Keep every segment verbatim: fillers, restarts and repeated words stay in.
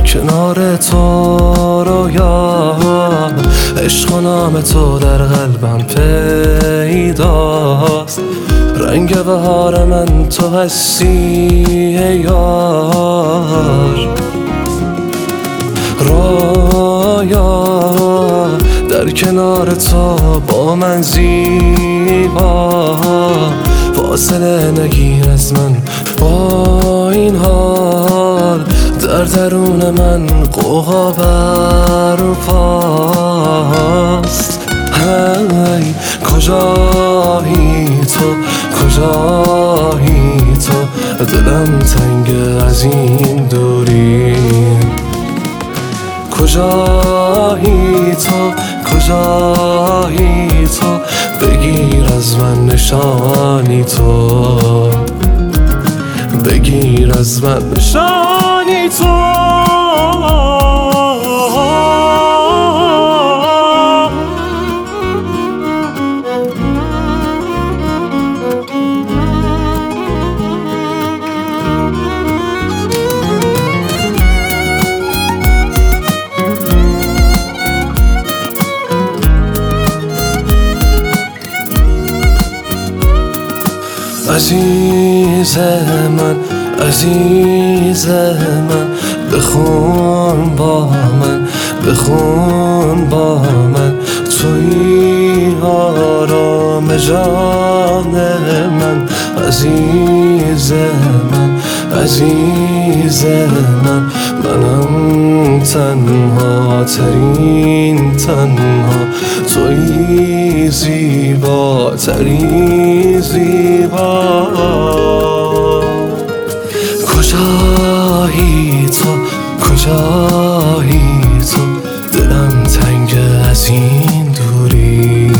کنار تو رویا، عشق و نام تو در قلبم پیداست. رنگ بهار من تو هستی ای یار. رویا در کنار تو با من زیبا، فاصله نگیر از من با این حال. در درون من قوقا برپاست. هی کجایی تو، کجایی تو، دلم تنگ از این دوری. کجایی تو، کجایی تو، بگیر از من نشانی تو، بگیر از من نشانی تو. عزیز من، عزیز من، بخون با من، بخون با من. توی آرام جان من. عزیز من، عزیز من، منم تنها ترین تنها. توی زیبا ترین زیبا. کجایی تو، کجایی تو، دلم تنگ از این دوری.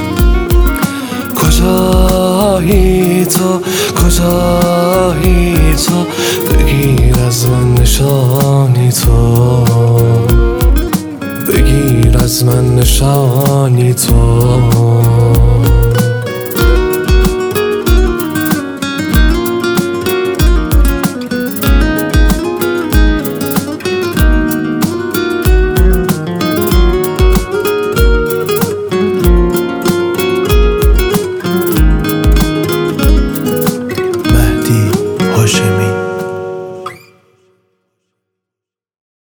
کجایی تو، کجایی تو، بگیر از من نشانی تو، بگیر از من نشانی تو.